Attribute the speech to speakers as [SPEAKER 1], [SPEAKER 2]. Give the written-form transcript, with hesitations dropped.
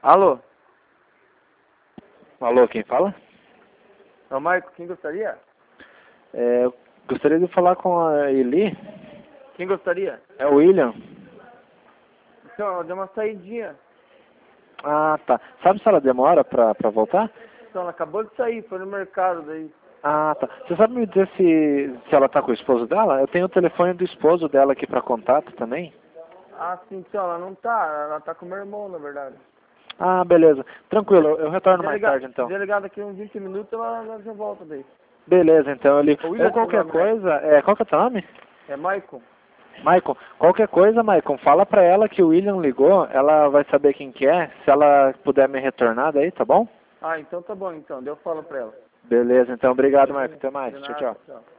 [SPEAKER 1] Alô?
[SPEAKER 2] Alô, quem fala?
[SPEAKER 1] É o Marco, quem gostaria?
[SPEAKER 2] Eu gostaria de falar com a Eli.
[SPEAKER 1] Quem gostaria?
[SPEAKER 2] É o William.
[SPEAKER 1] Então, ela deu uma saidinha.
[SPEAKER 2] Ah, tá. Sabe se ela demora pra voltar?
[SPEAKER 1] Então, ela acabou de sair, foi no mercado daí.
[SPEAKER 2] Ah, tá. Você sabe me dizer se ela tá com o esposo dela? Eu tenho o telefone do esposo dela aqui pra contato também.
[SPEAKER 1] Ah, sim, então, ela não tá, ela tá com o meu irmão, na verdade.
[SPEAKER 2] Ah, beleza. Tranquilo, eu retorno mais
[SPEAKER 1] Delegado,
[SPEAKER 2] tarde então.
[SPEAKER 1] delegado daqui uns 20 minutos, ela já volta daí.
[SPEAKER 2] Beleza, então ele.
[SPEAKER 1] O William,
[SPEAKER 2] Ou qualquer
[SPEAKER 1] seu nome, né?
[SPEAKER 2] coisa, qual que é o teu nome?
[SPEAKER 1] É Maicon?
[SPEAKER 2] Maicon, qualquer coisa, Maicon, fala pra ela que o William ligou, ela vai saber quem que é, se ela puder me retornar daí, tá bom?
[SPEAKER 1] Ah, então tá bom, então, eu falo pra ela.
[SPEAKER 2] Beleza, então obrigado, Maicon, até mais,
[SPEAKER 1] De
[SPEAKER 2] tchau,
[SPEAKER 1] nada,
[SPEAKER 2] tchau.
[SPEAKER 1] tchau.